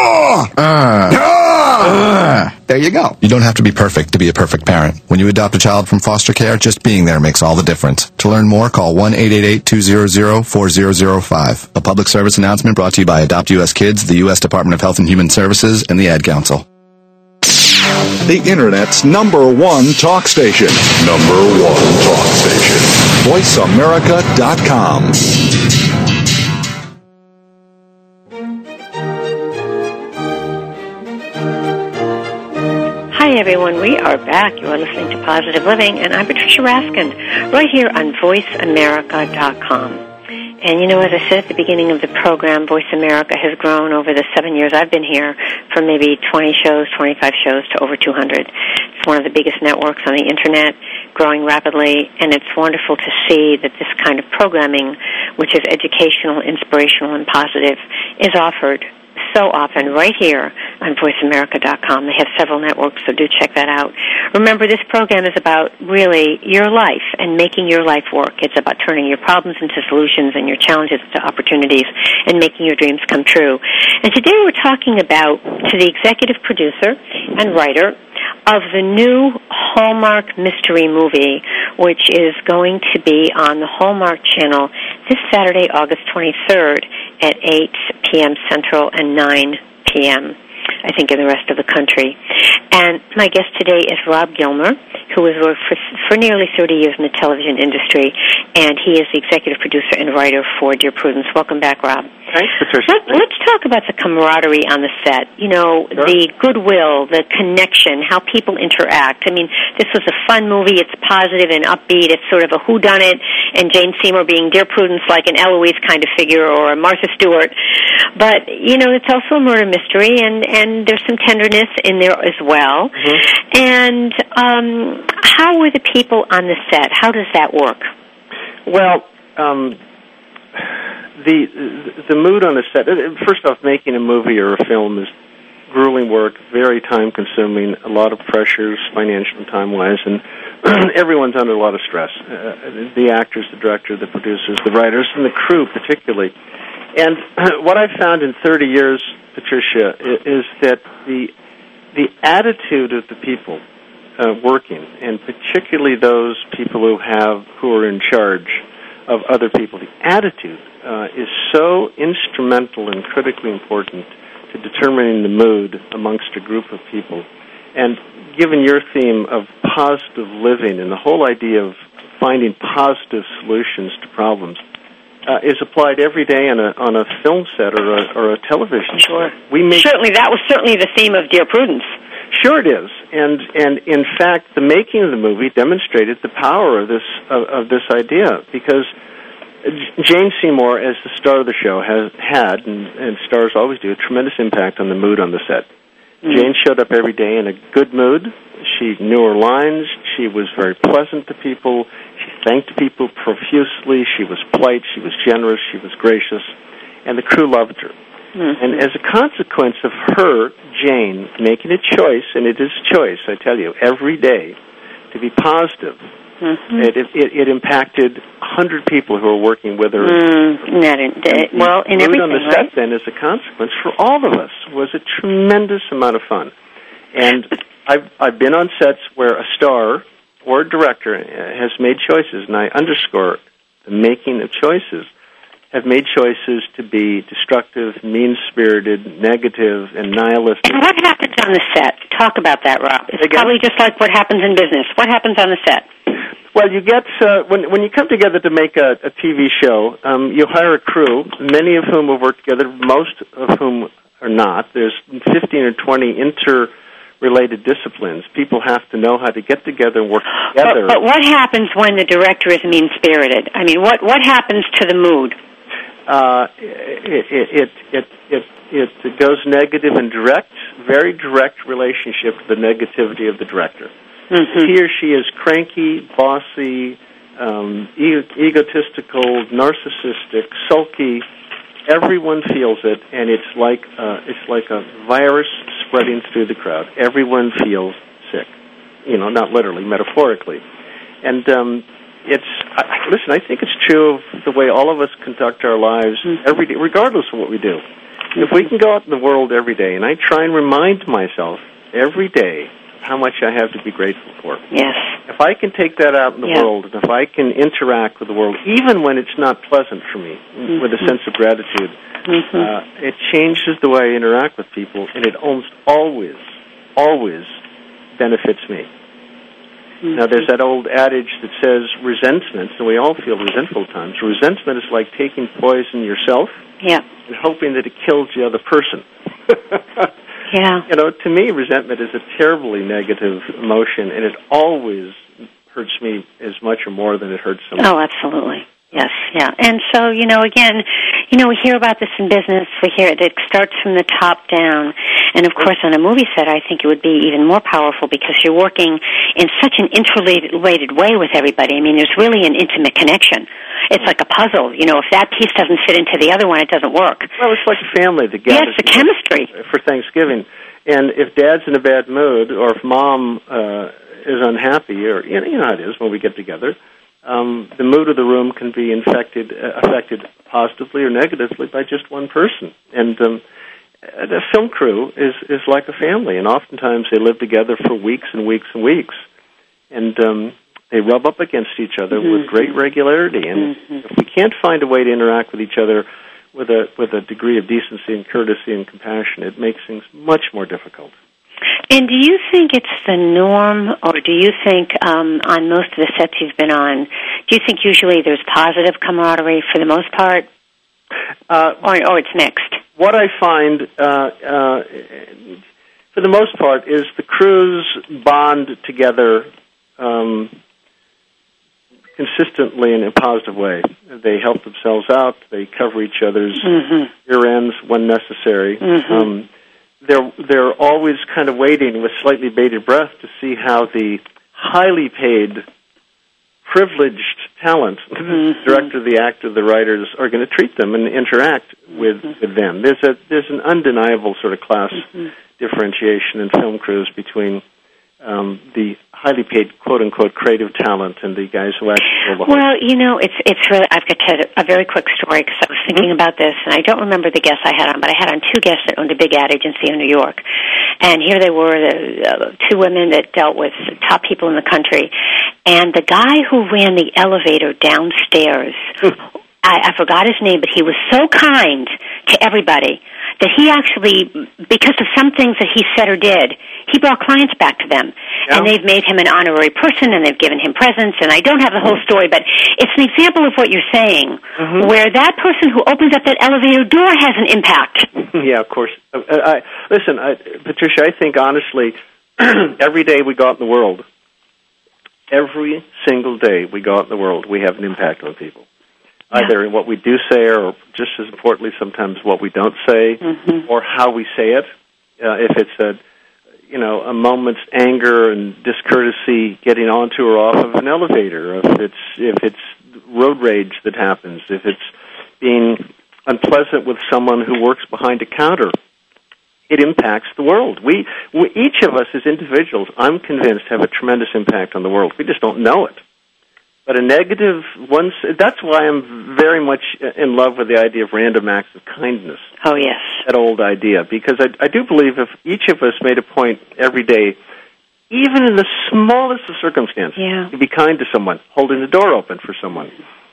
There you go. You don't have to be perfect to be a perfect parent. When you adopt a child from foster care, just being there makes all the difference. To learn more, call 1-888-200-4005. A public service announcement brought to you by Adopt U.S. Kids, the U.S. Department of Health and Human Services, and the Ad Council. The Internet's #1 talk station. #1 talk station. VoiceAmerica.com. Hi, everyone. We are back. You are listening to Positive Living, and I'm Patricia Raskin, right here on VoiceAmerica.com. And, you know, as I said at the beginning of the program, Voice America has grown over the 7 years I've been here from maybe 20 shows, 25 shows to over 200. It's one of the biggest networks on the Internet, growing rapidly, and it's wonderful to see that this kind of programming, which is educational, inspirational, and positive, is offered so often right here on VoiceAmerica.com. They have several networks, so do check that out. Remember, this program is about really your life and making your life work. It's about turning your problems into solutions and your challenges into opportunities and making your dreams come true. And today we're talking about to the executive producer and writer of the new Hallmark mystery movie, which is going to be on the Hallmark Channel this Saturday, August 23rd at 8 p.m. Central and 9 p.m., I think, in the rest of the country. And my guest today is Rob Gilmer, who has worked for nearly 30 years in the television industry, and he is the executive producer and writer for Dear Prudence. Welcome back, Rob. Thanks, Patricia. Let's talk about the camaraderie on the set. You know, sure. The goodwill, the connection, how people interact. I mean, this was a fun movie. It's positive and upbeat. It's sort of a whodunit, and Jane Seymour being Dear Prudence, like an Eloise kind of figure, or a Martha Stewart. But, you know, it's also a murder mystery, and there's some tenderness in there as well. Mm-hmm. And how were the people on the set? How does that work? Well, the mood on the set, first off, making a movie or a film is grueling work, very time-consuming, a lot of pressures, financial and time-wise, and everyone's under a lot of stress. The actors, the director, the producers, the writers, and the crew particularly. And what I've found in 30 years, Patricia, is that the attitude of the people working, and particularly those people who are in charge of other people, the attitude is so instrumental and critically important to determining the mood amongst a group of people. And given your theme of positive living and the whole idea of finding positive solutions to problems, is applied every day on a film set or a television sure. set. Certainly, that was certainly the theme of Dear Prudence. Sure it is, and in fact, the making of the movie demonstrated the power of this idea, because Jane Seymour, as the star of the show, has had, and stars always do, a tremendous impact on the mood on the set. Mm-hmm. Jane showed up every day in a good mood. She knew her lines. She was very pleasant to people. She thanked people profusely. She was polite. She was generous. She was gracious. And the crew loved her. Mm-hmm. And as a consequence of her, Jane, making a choice, and it is a choice, I tell you, every day, to be positive, mm-hmm. it impacted 100 people who were working with her. In everything, on the set, right? then, as a consequence, for all of us, was a tremendous amount of fun. And I've been on sets where a star or a director has made choices, and I underscore the making of choices, have made choices to be destructive, mean-spirited, negative, and nihilistic. And what happens on the set? Talk about that, Rob. It's probably just like what happens in business. What happens on the set? Well, you get when you come together to make a TV show, you hire a crew, many of whom have worked together, most of whom are not. There's 15 or 20 interrelated disciplines. People have to know how to get together and work together. But what happens when the director is mean-spirited? I mean, what happens to the mood? It goes negative and direct, very direct relationship to the negativity of the director. Mm-hmm. He or she is cranky, bossy, egotistical, narcissistic, sulky. Everyone feels it, and it's like a virus spreading through the crowd. Everyone feels sick, not literally, metaphorically, and listen, I think it's true of the way all of us conduct our lives every day, regardless of what we do. If we can go out in the world every day, and I try and remind myself every day how much I have to be grateful for. Yes. If I can take that out in the world, and if I can interact with the world, even when it's not pleasant for me, with a sense of gratitude, it changes the way I interact with people, and it almost always benefits me. Now, there's that old adage that says resentment, and we all feel resentful at times. Resentment is like taking poison yourself and hoping that it kills the other person. To me, resentment is a terribly negative emotion, and it always hurts me as much or more than it hurts someone. Oh, absolutely. Yes, yeah. And so, again, we hear about this in business. We hear it starts from the top down. And, of course, on a movie set, I think it would be even more powerful because you're working in such an interrelated way with everybody. I mean, there's really an intimate connection. It's like a puzzle. If that piece doesn't fit into the other one, it doesn't work. Well, it's like a family that gathers the chemistry for Thanksgiving. And if Dad's in a bad mood or if Mom is unhappy, or you know how it is when we get together, the mood of the room can be affected positively or negatively by just one person. And the film crew is like a family, and oftentimes they live together for weeks and weeks and weeks. And they rub up against each other with great regularity. And if we can't find a way to interact with each other with a degree of decency and courtesy and compassion, it makes things much more difficult. And do you think it's the norm, or do you think on most of the sets you've been on, do you think usually there's positive camaraderie for the most part, or it's mixed? What I find, for the most part, is the crews bond together consistently in a positive way. They help themselves out. They cover each other's rear ends when necessary. They're always kind of waiting with slightly bated breath to see how the highly paid, privileged talent, the director, the actor, the writers, are going to treat them and interact with them. There's an undeniable sort of class differentiation in film crews between the highly paid, quote-unquote, creative talent and the guys who actually do the whole. Well, it's really, I've got to tell a very quick story because I was thinking about this, and I don't remember the guests I had on, but I had on two guests that owned a big ad agency in New York. And here they were, the two women that dealt with top people in the country. And the guy who ran the elevator downstairs, I forgot his name, but he was so kind to everybody that he actually, because of some things that he said or did, he brought clients back to them. Yeah. And they've made him an honorary person, and they've given him presents, and I don't have the whole story, but it's an example of what you're saying, where that person who opens up that elevator door has an impact. Yeah, of course. Patricia, I think, honestly, every day we go out in the world, every single day we go out in the world, we have an impact on people. Either in what we do say, or just as importantly, sometimes what we don't say, or how we say it. If it's a moment's anger and discourtesy getting onto or off of an elevator, if it's road rage that happens, if it's being unpleasant with someone who works behind a counter, it impacts the world. We each of us as individuals, I'm convinced, have a tremendous impact on the world. We just don't know it. But a negative one, that's why I'm very much in love with the idea of random acts of kindness. Oh, yes. That old idea. Because I do believe if each of us made a point every day, even in the smallest of circumstances, to be kind to someone, holding the door open for someone,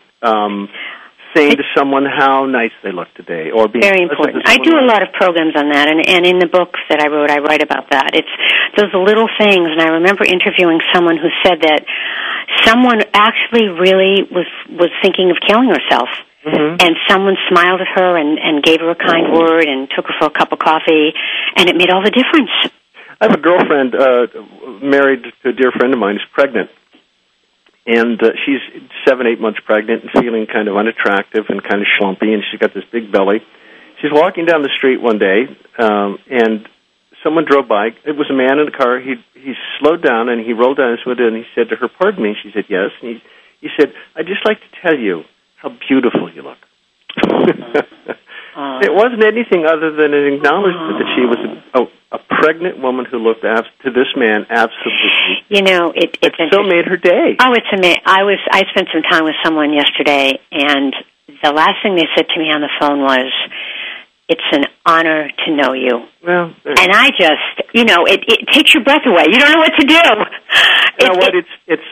saying to someone how nice they look today, or being very important. I do a lot of programs on that, and in the books that I wrote, I write about that. It's those little things, and I remember interviewing someone who said that someone actually really was thinking of killing herself, and someone smiled at her and gave her a kind word and took her for a cup of coffee, and it made all the difference. I have a girlfriend married to a dear friend of mine who's pregnant. And she's 7-8 months pregnant and feeling kind of unattractive and kind of schlumpy, and she's got this big belly. She's walking down the street one day, and someone drove by. It was a man in a car. He slowed down, and he rolled down his window, and he said to her, "Pardon me." She said, "Yes." And he said, "I'd just like to tell you how beautiful you look." It wasn't anything other than an acknowledgement that she was a pregnant woman who looked to this man absolutely. It so made her day. Oh, it's amazing. I spent some time with someone yesterday, and the last thing they said to me on the phone was, "It's an honor to know you." Well, and I just, it takes your breath away. You don't know what to do. You know what?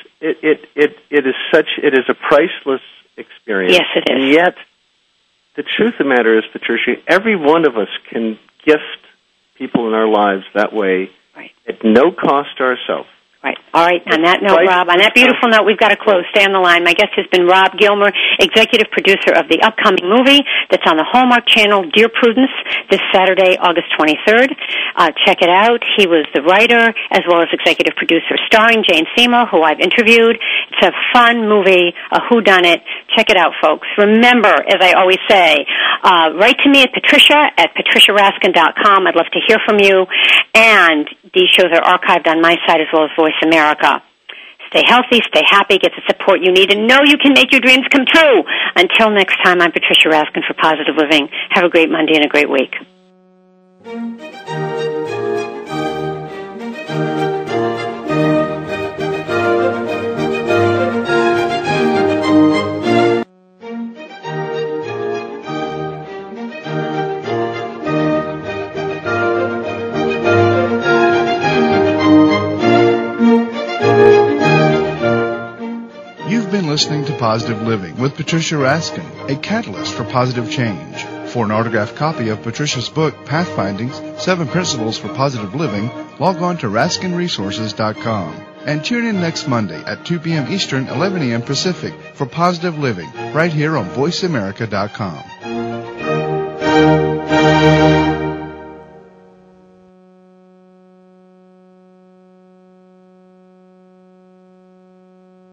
It is a priceless experience. Yes, it is. And yet, the truth of the matter is, Patricia, every one of us can gift people in our lives that way at no cost to ourselves. Right. All right. On that note, Rob, on that beautiful note, we've got to close. Stay on the line. My guest has been Rob Gilmer, executive producer of the upcoming movie that's on the Hallmark Channel, Dear Prudence, this Saturday, August 23rd. Check it out. He was the writer as well as executive producer, starring Jane Seymour, who I've interviewed. It's a fun movie, a whodunit. Check it out, folks. Remember, as I always say, write to me at patricia@patriciaraskin.com. I'd love to hear from you. And these shows are archived on my site as well as Voice America. Stay healthy, stay happy, get the support you need, and know you can make your dreams come true. Until next time, I'm Patricia Raskin for Positive Living. Have a great Monday and a great week. Listening to Positive Living with Patricia Raskin, a catalyst for positive change. For an autographed copy of Patricia's book, Pathfindings, 7 Principles for Positive Living, log on to RaskinResources.com. And tune in next Monday at 2 p.m. Eastern, 11 a.m. Pacific for Positive Living, right here on VoiceAmerica.com.